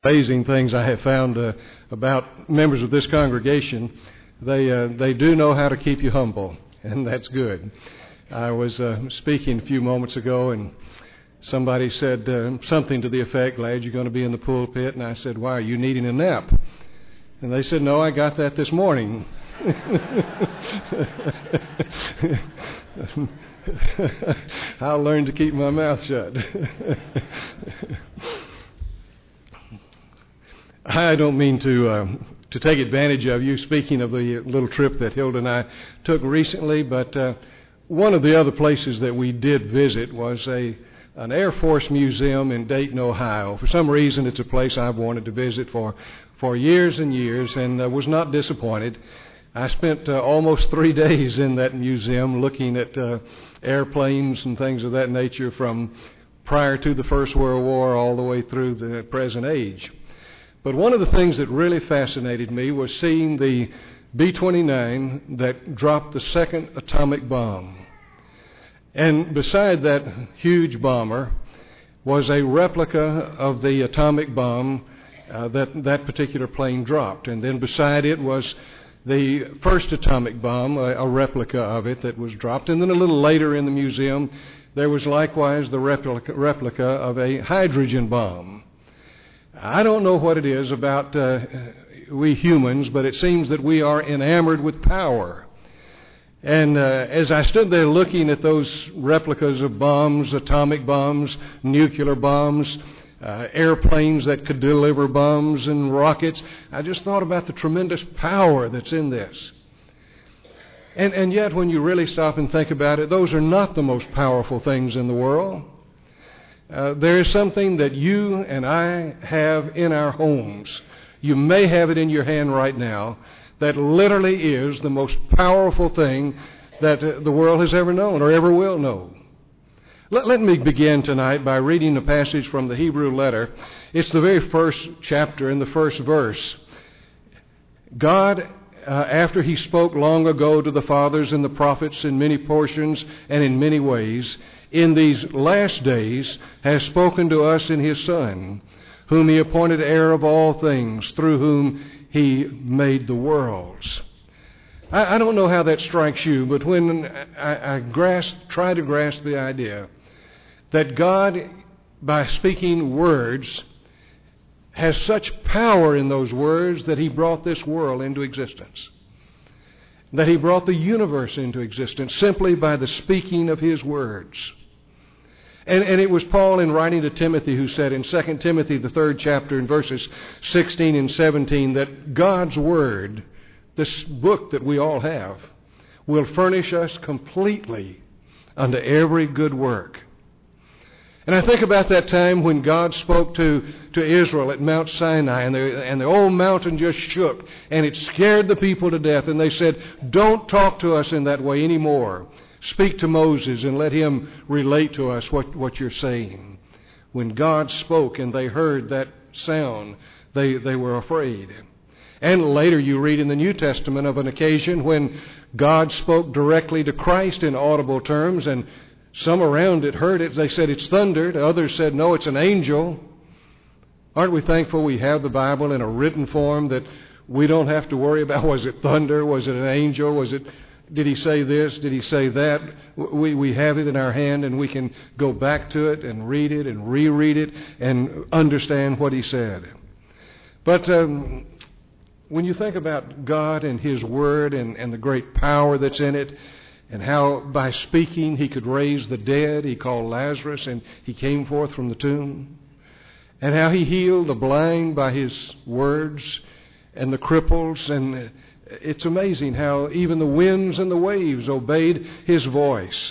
Amazing things I have found about members of this congregation. They do know how to keep you humble, and that's good. I was speaking a few moments ago, and somebody said something to the effect, "Glad you're going to be in the pulpit." And I said, "Why, are you needing a nap?" And they said, "No, I got that this morning." I'll learn to keep my mouth shut. I don't mean to take advantage of you, speaking of the little trip that Hilda and I took recently, but one of the other places that we did visit was an Air Force museum in Dayton, Ohio. For some reason, it's a place I've wanted to visit for years and years, and was not disappointed. I spent almost 3 days in that museum looking at airplanes and things of that nature from prior to the First World War all the way through the present age. But one of the things that really fascinated me was seeing the B-29 that dropped the second atomic bomb. And beside that huge bomber was a replica of the atomic bomb that particular plane dropped. And then beside it was the first atomic bomb, a replica of it that was dropped. And then a little later in the museum, there was likewise the replica of a hydrogen bomb. I don't know what it is about we humans, but it seems that we are enamored with power. And as I stood there looking at those replicas of bombs, atomic bombs, nuclear bombs, airplanes that could deliver bombs and rockets, I just thought about the tremendous power that's in this. And yet, when you really stop and think about it, those are not the most powerful things in the world. There is something that you and I have in our homes. You may have it in your hand right now that literally is the most powerful thing that the world has ever known or ever will know. Let me begin tonight by reading a passage from the Hebrew letter. It's the very first chapter in the first verse. God, after He spoke long ago to the fathers and the prophets in many portions and in many ways, in these last days has spoken to us in His Son, whom He appointed heir of all things, through whom He made the worlds. I don't know how that strikes you, but when I try to grasp the idea that God, by speaking words, has such power in those words that He brought this world into existence, that He brought the universe into existence simply by the speaking of His words. And it was Paul, in writing to Timothy, who said in 2 Timothy, the 3rd chapter, in verses 16 and 17, that God's Word, this book that we all have, will furnish us completely unto every good work. And I think about that time when God spoke to Israel at Mount Sinai, and the old mountain just shook, and it scared the people to death. And they said, "Don't talk to us in that way anymore. Speak to Moses and let him relate to us what you're saying." When God spoke and they heard that sound, they were afraid. And later you read in the New Testament of an occasion when God spoke directly to Christ in audible terms, and some around it heard it. They said, "It's thundered." Others said, "No, it's an angel." Aren't we thankful we have the Bible in a written form that we don't have to worry about, was it thunder? Was it an angel? Did He say this? Did He say that? We have it in our hand, and we can go back to it and read it and reread it and understand what He said. But when you think about God and His Word and the great power that's in it, and how by speaking He could raise the dead, He called Lazarus and he came forth from the tomb, and how He healed the blind by His words and the cripples, and it's amazing how even the winds and the waves obeyed His voice.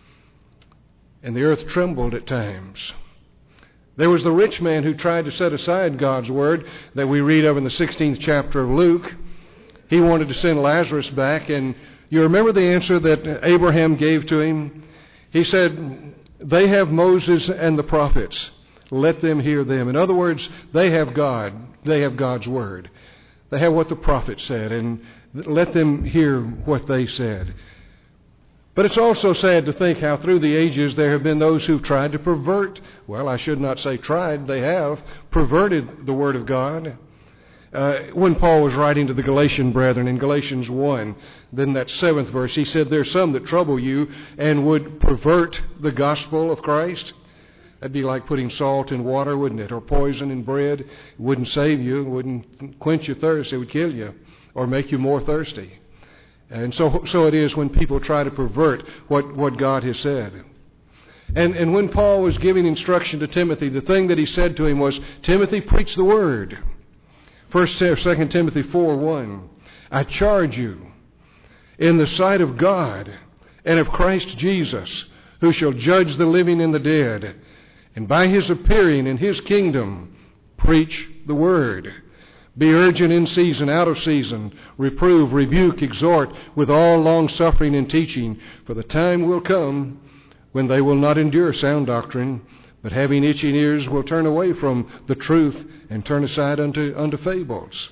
And the earth trembled at times. There was the rich man who tried to set aside God's word that we read of in the 16th chapter of Luke. He wanted to send Lazarus back, and you remember the answer that Abraham gave to him? He said, "They have Moses and the prophets. Let them hear them." In other words, they have God. They have God's word. They have what the prophet said, and let them hear what they said. But it's also sad to think how through the ages there have been those who've tried to pervert, well, I should not say tried, they have perverted the Word of God. When Paul was writing to the Galatian brethren in Galatians 1, then that 7th verse, he said, "There's some that trouble you and would pervert the gospel of Christ." That'd be like putting salt in water, wouldn't it? Or poison in bread. It wouldn't save you. It wouldn't quench your thirst. It would kill you or make you more thirsty. And so it is when people try to pervert what God has said. And when Paul was giving instruction to Timothy, the thing that he said to him was, "Timothy, preach the word." 1 or 2 Timothy 4:1, "I charge you in the sight of God and of Christ Jesus, who shall judge the living and the dead, and by his appearing in his kingdom, preach the word. Be urgent in season, out of season, reprove, rebuke, exhort with all long-suffering and teaching, for the time will come when they will not endure sound doctrine, but having itching ears will turn away from the truth and turn aside unto fables."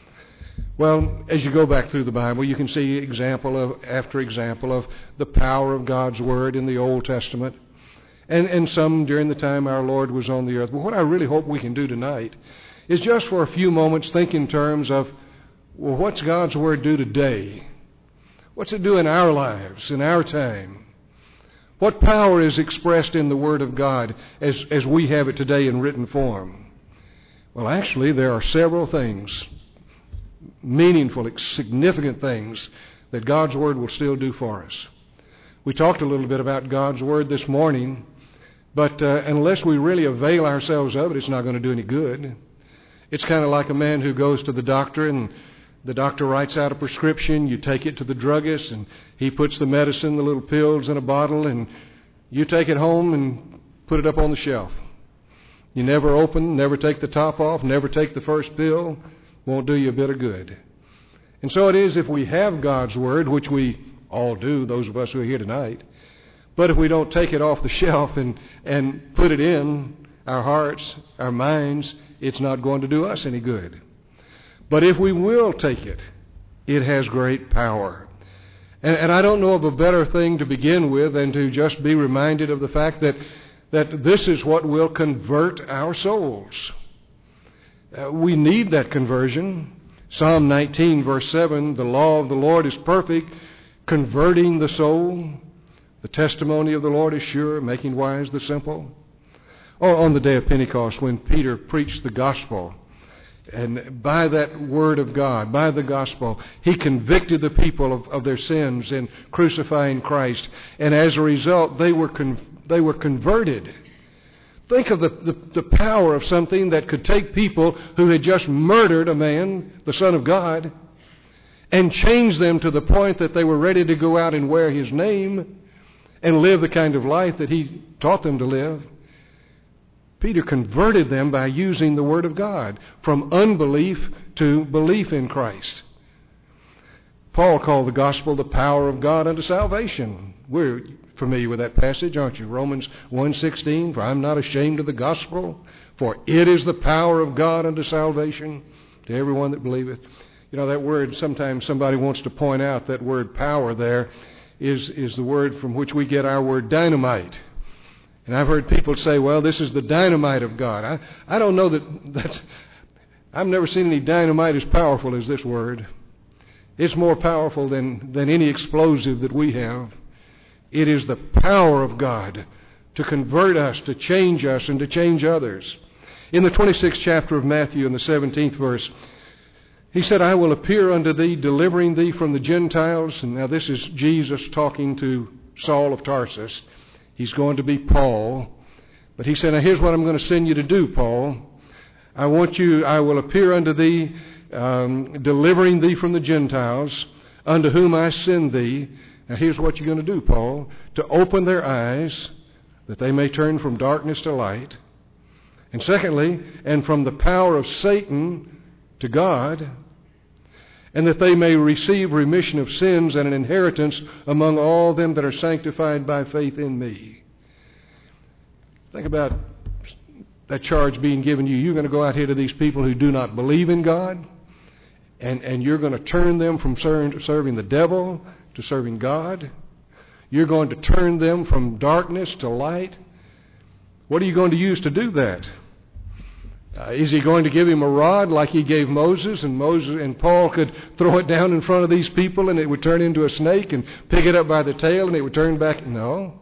Well, as you go back through the Bible, you can see example after example of the power of God's Word in the Old Testament, and some during the time our Lord was on the earth. But what I really hope we can do tonight is just for a few moments think in terms of, well, what's God's Word do today? What's it do in our lives, in our time? What power is expressed in the Word of God as we have it today in written form? Well, actually, there are several things, meaningful, significant things, that God's Word will still do for us. We talked a little bit about God's Word this morning, but unless we really avail ourselves of it, it's not going to do any good. It's kind of like a man who goes to the doctor, and the doctor writes out a prescription. You take it to the druggist, and he puts the medicine, the little pills in a bottle, and you take it home and put it up on the shelf. You never open, never take the top off, never take the first pill. Won't do you a bit of good. And so it is if we have God's Word, which we all do, those of us who are here tonight. But if we don't take it off the shelf and put it in our hearts, our minds, it's not going to do us any good. But if we will take it, it has great power. And I don't know of a better thing to begin with than to just be reminded of the fact that this is what will convert our souls. We need that conversion. Psalm 19, verse 7, "The law of the Lord is perfect, converting the soul. The testimony of the Lord is sure, making wise the simple." Or on the day of Pentecost, when Peter preached the gospel, and by that word of God, by the gospel, he convicted the people of their sins in crucifying Christ. And as a result, they were converted. Think of the power of something that could take people who had just murdered a man, the Son of God, and change them to the point that they were ready to go out and wear his name and live the kind of life that he taught them to live. Peter converted them by using the Word of God from unbelief to belief in Christ. Paul called the gospel the power of God unto salvation. We're familiar with that passage, aren't you? Romans 1:16, "For I'm not ashamed of the gospel, for it is the power of God unto salvation to everyone that believeth." You know, that word, sometimes somebody wants to point out that word power there is the word from which we get our word dynamite. And I've heard people say, well, this is the dynamite of God. I don't know that's... I've never seen any dynamite as powerful as this word. It's more powerful than any explosive that we have. It is the power of God to convert us, to change us, and to change others. In the 26th chapter of Matthew, in the 17th verse, he said, "I will appear unto thee, delivering thee from the Gentiles." And now this is Jesus talking to Saul of Tarsus. He's going to be Paul. But he said, "Now here's what I'm going to send you to do, Paul. I will appear unto thee, delivering thee from the Gentiles, unto whom I send thee." Now here's what you're going to do, Paul. "To open their eyes, that they may turn from darkness to light. And secondly, and from the power of Satan to God, and that they may receive remission of sins and an inheritance among all them that are sanctified by faith in me." Think about that charge being given you. You're going to go out here to these people who do not believe in God, and you're going to turn them from serving the devil to serving God. You're going to turn them from darkness to light. What are you going to use to do that? Is he going to give him a rod like he gave Moses, and Paul could throw it down in front of these people and it would turn into a snake, and pick it up by the tail and it would turn back? No.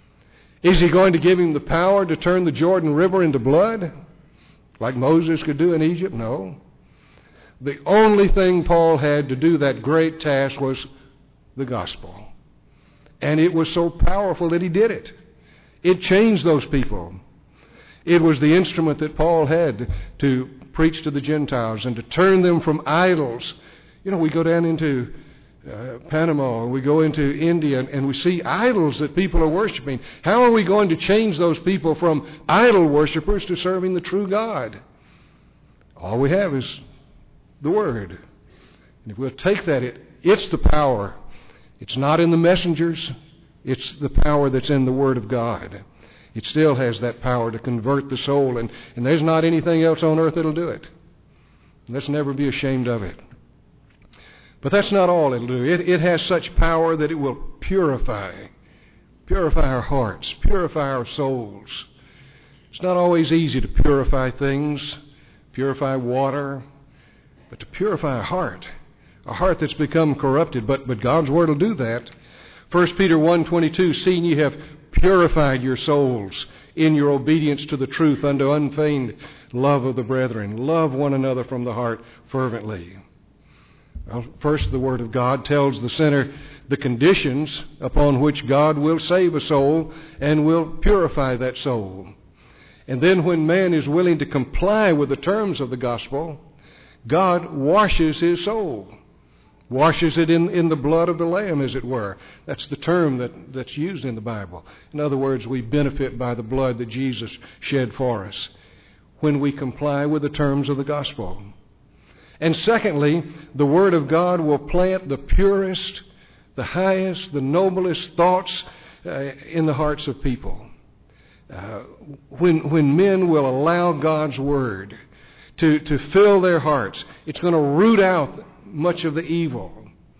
Is he going to give him the power to turn the Jordan River into blood like Moses could do in Egypt? No. The only thing Paul had to do that great task was the gospel. And it was so powerful that he did it. It changed those people. It was the instrument that Paul had to preach to the Gentiles and to turn them from idols. You know, we go down into Panama, we go into India, and we see idols that people are worshiping. How are we going to change those people from idol worshipers to serving the true God? All we have is the Word. And if we'll take that, it's the power. It's not in the messengers. It's the power that's in the Word of God. It still has that power to convert the soul, and there's not anything else on earth that'll do it. Let's never be ashamed of it. But that's not all it'll do. It has such power that it will purify our hearts, purify our souls. It's not always easy to purify things, purify water, but to purify a heart that's become corrupted. But God's Word will do that. 1 Peter 1:22, seeing ye have purified your souls in your obedience to the truth unto unfeigned love of the brethren. Love one another from the heart fervently. Well, first, the Word of God tells the sinner the conditions upon which God will save a soul and will purify that soul. And then when man is willing to comply with the terms of the gospel, God washes his soul. Washes it in the blood of the Lamb, as it were. That's the term that's used in the Bible. In other words, we benefit by the blood that Jesus shed for us when we comply with the terms of the gospel. And secondly, the Word of God will plant the purest, the highest, the noblest thoughts in the hearts of people. When men will allow God's Word to fill their hearts, it's going to root out much of the evil.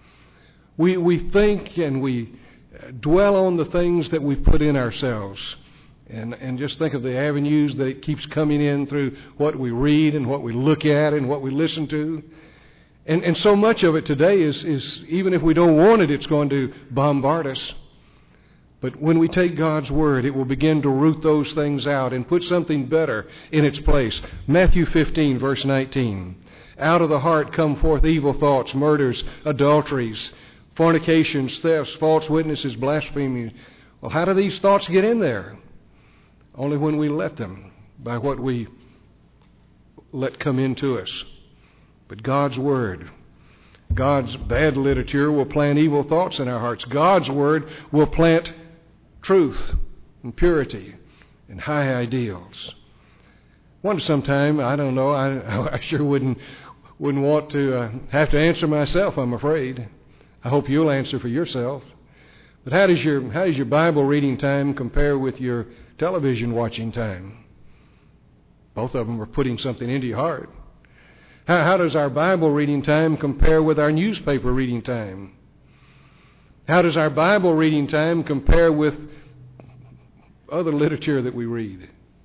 We think and we dwell on the things that we put in ourselves. And just think of the avenues that it keeps coming in through what we read and what we look at and what we listen to. And so much of it today is even if we don't want it, it's going to bombard us. But when we take God's Word, it will begin to root those things out and put something better in its place. Matthew 15, verse 19. Out of the heart come forth evil thoughts, murders, adulteries, fornications, thefts, false witnesses, blasphemies. Well, how do these thoughts get in there? Only when we let them, by what we let come into us. But God's Word, God's bad literature will plant evil thoughts in our hearts. God's Word will plant truth and purity and high ideals. Wonder sometime, I don't know, I sure wouldn't want to have to answer myself, I'm afraid. I hope you'll answer for yourself. But how does your Bible reading time compare with your television watching time? Both of them are putting something into your heart. How does our Bible reading time compare with our newspaper reading time? How does our Bible reading time compare with other literature that we read?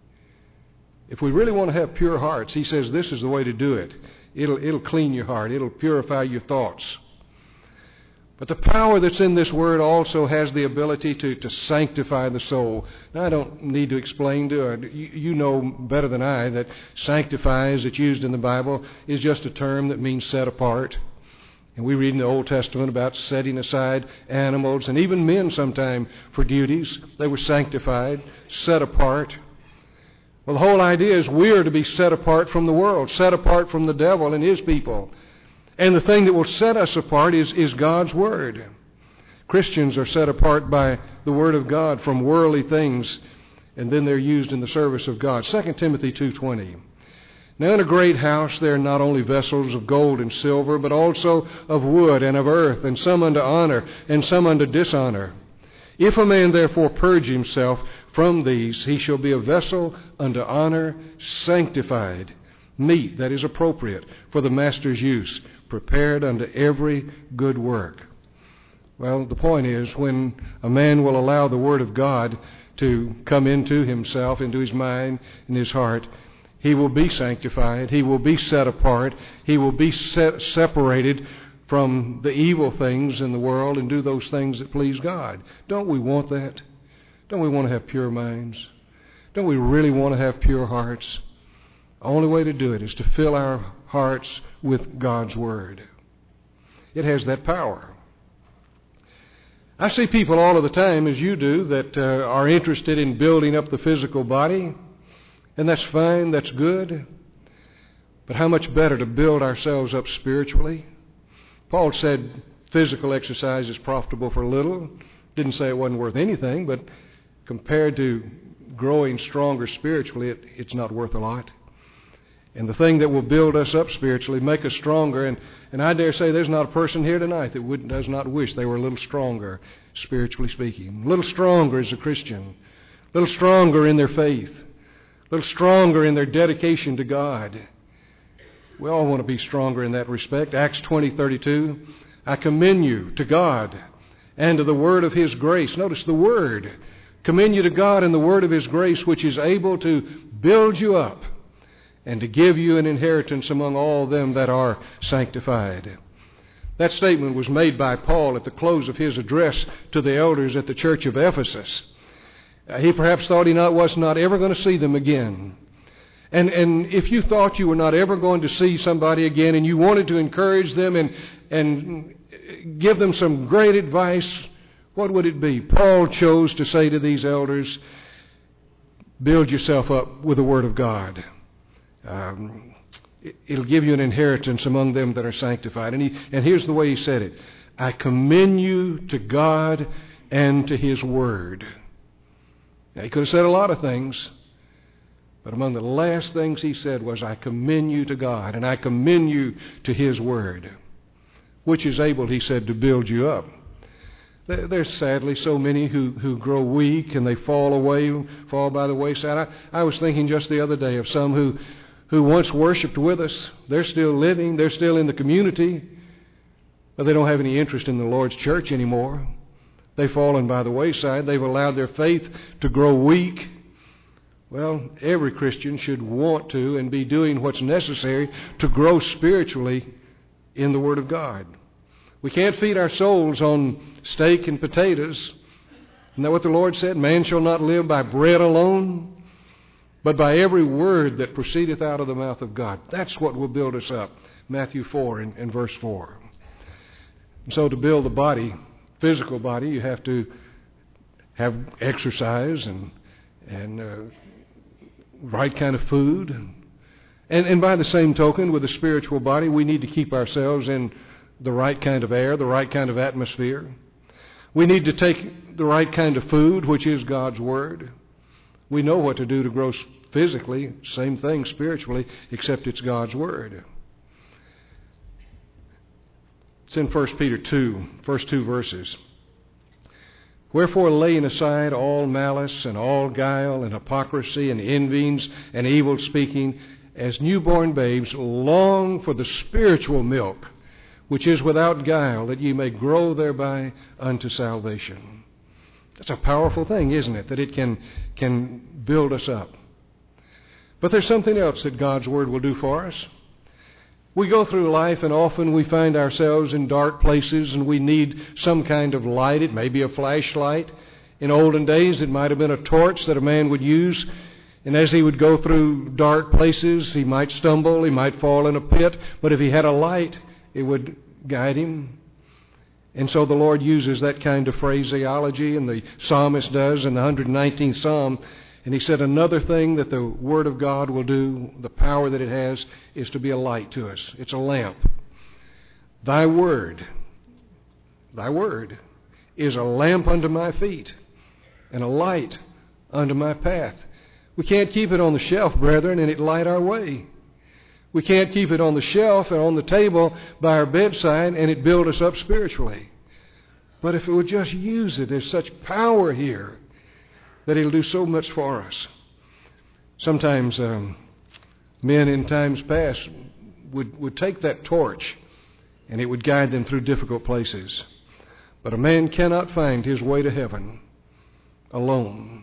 If we really want to have pure hearts, he says this is the way to do it. It'll clean your heart. It'll purify your thoughts. But the power that's in this Word also has the ability to sanctify the soul. Now, I don't need to explain to you know better than I that sanctify, as it's used in the Bible, is just a term that means set apart. And we read in the Old Testament about setting aside animals and even men sometime for duties. They were sanctified, set apart. Well, the whole idea is we are to be set apart from the world, set apart from the devil and his people. And the thing that will set us apart is God's Word. Christians are set apart by the Word of God from worldly things, and then they're used in the service of God. 2 Timothy 2:20. Now in a great house there are not only vessels of gold and silver, but also of wood and of earth, and some unto honor and some unto dishonor. If a man therefore purge himself from these, he shall be a vessel unto honor, sanctified, meet, that is appropriate, for the master's use, prepared unto every good work. Well, the point is, when a man will allow the Word of God to come into himself, into his mind, and his heart, he will be sanctified, he will be set apart, he will be separated from the evil things in the world and do those things that please God. Don't we want that? Don't we want to have pure minds? Don't we really want to have pure hearts? The only way to do it is to fill our hearts with God's Word. It has that power. I see people all of the time, as you do, that are interested in building up the physical body, and that's fine, that's good. But how much better to build ourselves up spiritually? Paul said physical exercise is profitable for little. Didn't say it wasn't worth anything, but compared to growing stronger spiritually, it's not worth a lot. And the thing that will build us up spiritually, make us stronger, and I dare say there's not a person here tonight that does not wish they were a little stronger, spiritually speaking. A little stronger as a Christian. A little stronger in their faith. A little stronger in their dedication to God. We all want to be stronger in that respect. Acts 20:32, I commend you to God and to the word of His grace. Notice the word. Commend you to God and the word of His grace, which is able to build you up and to give you an inheritance among all them that are sanctified. That statement was made by Paul at the close of his address to the elders at the church of Ephesus. He perhaps thought he was not ever going to see them again. And if you thought you were not ever going to see somebody again and you wanted to encourage them and give them some great advice, what would it be? Paul chose to say to these elders, build yourself up with the Word of God. It'll give you an inheritance among them that are sanctified. And here's the way he said it. I commend you to God and to His Word. Now, he could have said a lot of things, but among the last things he said was, I commend you to God and I commend you to His Word, which is able, he said, to build you up. There's sadly so many who grow weak and they fall away, fall by the wayside. I was thinking just the other day of some who once worshiped with us. They're still living. They're still in the community. But they don't have any interest in the Lord's church anymore. They've fallen by the wayside. They've allowed their faith to grow weak. Well, every Christian should want to and be doing what's necessary to grow spiritually in the Word of God. We can't feed our souls on steak and potatoes. Isn't that what the Lord said? Man shall not live by bread alone, but by every word that proceedeth out of the mouth of God. That's what will build us up. Matthew 4 and verse 4. And so to build the body, physical body, you have to have exercise and right kind of food. And by the same token, with the spiritual body, we need to keep ourselves in the right kind of air, the right kind of atmosphere. We need to take the right kind of food, which is God's Word. We know what to do to grow physically, same thing spiritually, except it's God's Word. It's in 1 Peter 2, first 2 verses. Wherefore, laying aside all malice and all guile and hypocrisy and envyings and evil speaking, as newborn babes, long for the spiritual milk, which is without guile, that ye may grow thereby unto salvation. That's a powerful thing, isn't it? That it can build us up. But there's something else that God's Word will do for us. We go through life and often we find ourselves in dark places and we need some kind of light. It may be a flashlight. In olden days it might have been a torch that a man would use. And as he would go through dark places, he might stumble, he might fall in a pit. But if he had a light, it would guide him. And so the Lord uses that kind of phraseology, and the psalmist does in the 119th Psalm. And he said another thing that the Word of God will do, the power that it has, is to be a light to us. It's a lamp. Thy Word is a lamp unto my feet and a light unto my path. We can't keep it on the shelf, brethren, and it light our way. We can't keep it on the shelf and on the table by our bedside and it build us up spiritually. But if it would just use it, there's such power here that it'll do so much for us. Sometimes men in times past would take that torch and it would guide them through difficult places. But a man cannot find his way to heaven alone.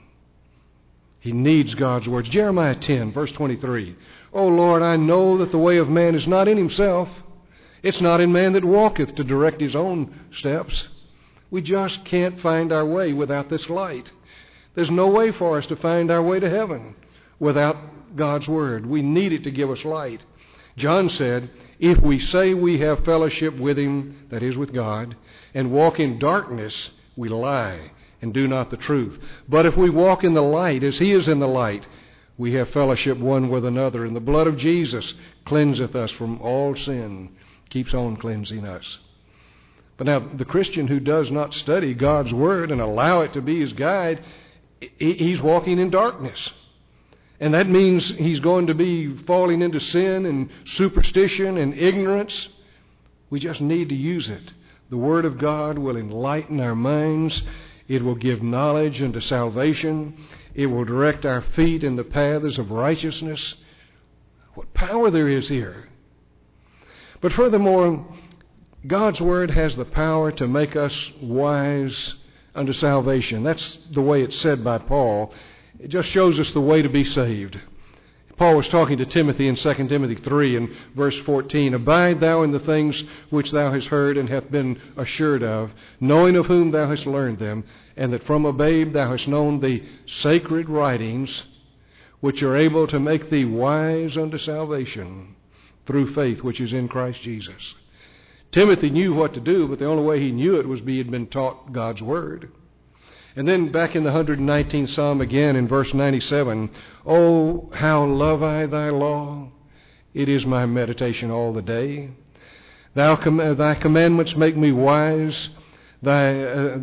He needs God's words. Jeremiah 10, verse 23. O Lord, I know that the way of man is not in himself. It's not in man that walketh to direct his own steps. We just can't find our way without this light. There's no way for us to find our way to heaven without God's Word. We need it to give us light. John said, if we say we have fellowship with Him, that is with God, and walk in darkness, we lie and do not the truth. But if we walk in the light as He is in the light, we have fellowship one with another, and the blood of Jesus cleanseth us from all sin, keeps on cleansing us. But now, the Christian who does not study God's Word and allow it to be his guide, he's walking in darkness. And that means he's going to be falling into sin and superstition and ignorance. We just need to use it. The Word of God will enlighten our minds. It will give knowledge unto salvation. It will direct our feet in the paths of righteousness. What power there is here. But furthermore, God's Word has the power to make us wise unto salvation. That's the way it's said by Paul. It just shows us the way to be saved. Paul was talking to Timothy in 2 Timothy 3 and verse 14. Abide thou in the things which thou hast heard and hath been assured of, knowing of whom thou hast learned them, and that from a babe thou hast known the sacred writings, which are able to make thee wise unto salvation through faith which is in Christ Jesus. Timothy knew what to do, but the only way he knew it was he had been taught God's Word. And then back in the 119th Psalm again in verse 97, Oh, how love I thy law! It is my meditation all the day. Thy commandments make me wise. Thy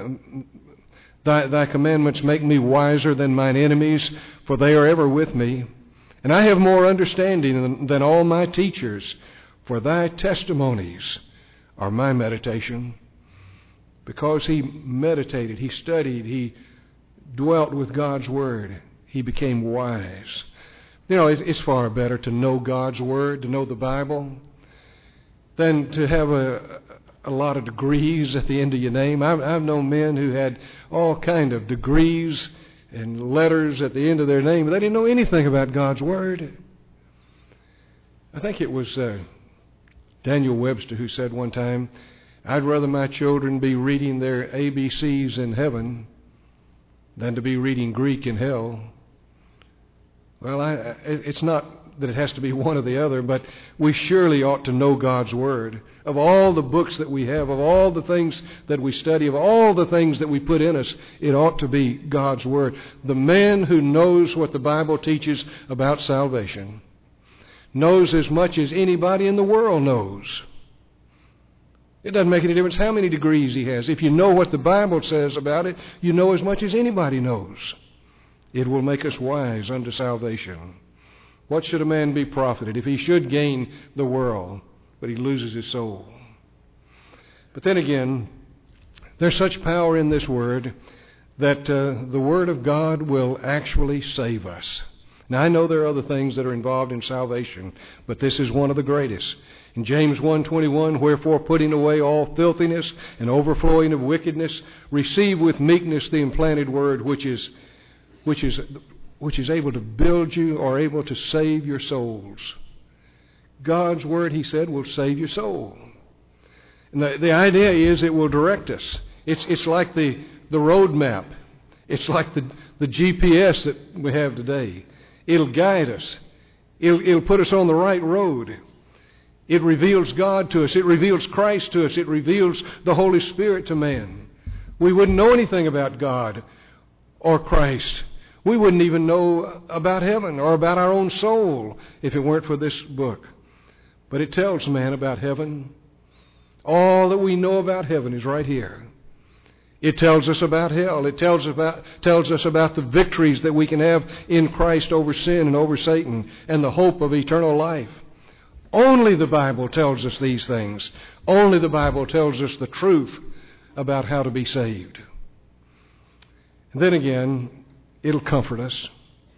commandments make me wiser than mine enemies, for they are ever with me. And I have more understanding than all my teachers, for thy testimonies are my meditation. Because he meditated, he studied, he dwelt with God's Word, he became wise. You know, it's far better to know God's Word, to know the Bible, than to have a lot of degrees at the end of your name. I've known men who had all kind of degrees and letters at the end of their name, but they didn't know anything about God's Word. I think it was Daniel Webster who said one time, I'd rather my children be reading their ABCs in heaven than to be reading Greek in hell. Well, it's not that it has to be one or the other, but we surely ought to know God's Word. Of all the books that we have, of all the things that we study, of all the things that we put in us, it ought to be God's Word. The man who knows what the Bible teaches about salvation knows as much as anybody in the world knows. It doesn't make any difference how many degrees he has. If you know what the Bible says about it, you know as much as anybody knows. It will make us wise unto salvation. What should a man be profited if he should gain the world, but he loses his soul? But then again, there's such power in this Word that the Word of God will actually save us. Now, I know there are other things that are involved in salvation, but this is one of the greatest. In James 1:21, wherefore putting away all filthiness and overflowing of wickedness, receive with meekness the implanted word, which is able to build you or able to save your souls. God's Word, he said, will save your soul. And the idea is it will direct us. It's like the road map. It's like the GPS that we have today. It'll guide us. It'll put us on the right road. It reveals God to us. It reveals Christ to us. It reveals the Holy Spirit to man. We wouldn't know anything about God or Christ. We wouldn't even know about heaven or about our own soul if it weren't for this book. But it tells man about heaven. All that we know about heaven is right here. It tells us about hell. It tells us about the victories that we can have in Christ over sin and over Satan and the hope of eternal life. Only the Bible tells us these things. Only the Bible tells us the truth about how to be saved. And then again, it'll comfort us.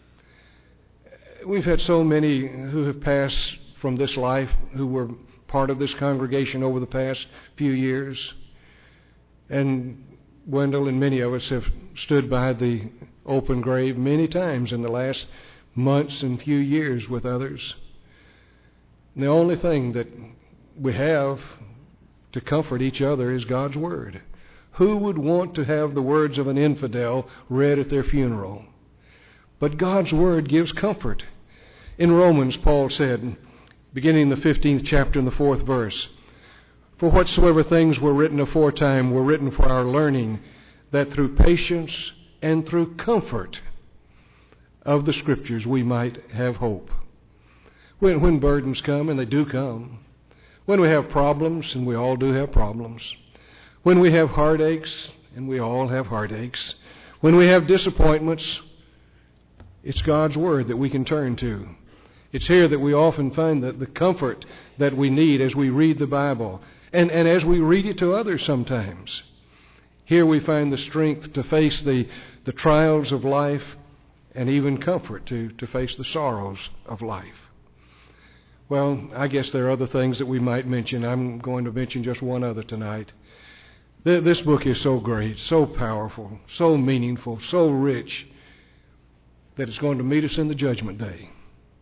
We've had so many who have passed from this life who were part of this congregation over the past few years. And Wendell and many of us have stood by the open grave many times in the last months and few years with others. And the only thing that we have to comfort each other is God's Word. Who would want to have the words of an infidel read at their funeral? But God's Word gives comfort. In Romans, Paul said, beginning the 15th chapter and the 4th verse, "For whatsoever things were written aforetime were written for our learning, that through patience and through comfort of the Scriptures we might have hope." When burdens come, and they do come, when we have problems, and we all do have problems, when we have heartaches, and we all have heartaches, when we have disappointments, it's God's Word that we can turn to. It's here that we often find the comfort that we need as we read the Bible, and as we read it to others sometimes. Here we find the strength to face the trials of life, and even comfort to face the sorrows of life. Well, I guess there are other things that we might mention. I'm going to mention just one other tonight. This book is so great, so powerful, so meaningful, so rich, that it's going to meet us in the judgment day.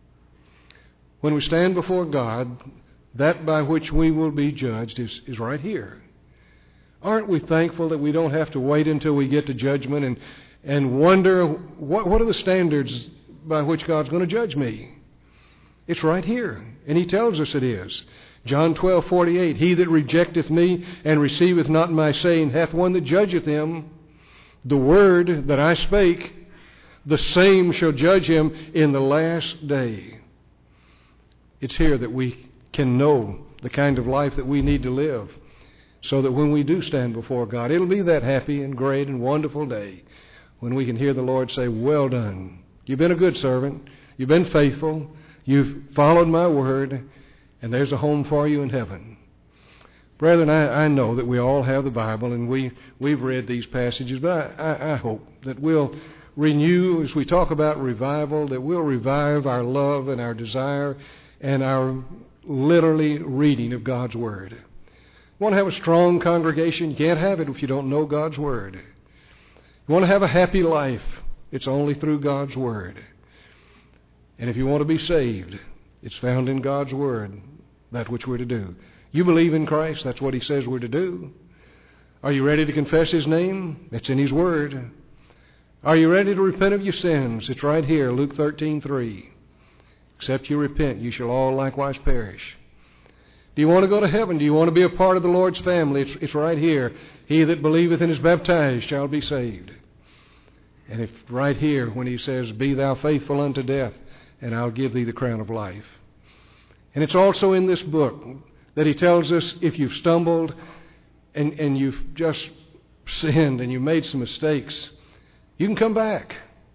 When we stand before God, that by which we will be judged is right here. Aren't we thankful that we don't have to wait until we get to judgment and wonder what are the standards by which God's going to judge me? It's right here, and He tells us it is. John 12:48, "He that rejecteth me and receiveth not my saying hath one that judgeth him. The word that I spake, the same shall judge him in the last day." It's here that we can know the kind of life that we need to live, so that when we do stand before God, it'll be that happy and great and wonderful day when we can hear the Lord say, "Well done. You've been a good servant. You've been faithful. You've followed my word, and there's a home for you in heaven." Brethren, I know that we all have the Bible, and we've read these passages, but I hope that we'll renew, as we talk about revival, that we'll revive our love and our desire and our literally reading of God's Word. You want to have a strong congregation? You can't have it if you don't know God's Word. You want to have a happy life? It's only through God's Word. And if you want to be saved, it's found in God's Word, that which we're to do. You believe in Christ, that's what He says we're to do. Are you ready to confess His name? It's in His Word. Are you ready to repent of your sins? It's right here, Luke 13:3. "Except you repent, you shall all likewise perish." Do you want to go to heaven? Do you want to be a part of the Lord's family? It's right here. "He that believeth and is baptized shall be saved." And if right here when He says, "Be thou faithful unto death, and I'll give thee the crown of life." And it's also in this book that He tells us if you've stumbled and you've just sinned and you made some mistakes, you can come back.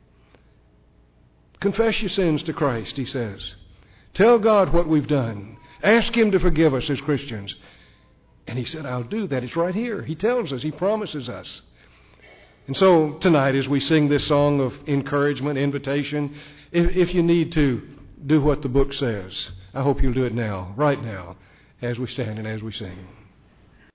Confess your sins to Christ, He says. Tell God what we've done. Ask Him to forgive us as Christians. And He said, "I'll do that." It's right here. He tells us. He promises us. And so tonight, as we sing this song of encouragement, invitation, if you need to do what the book says, I hope you'll do it now, right now, as we stand and as we sing.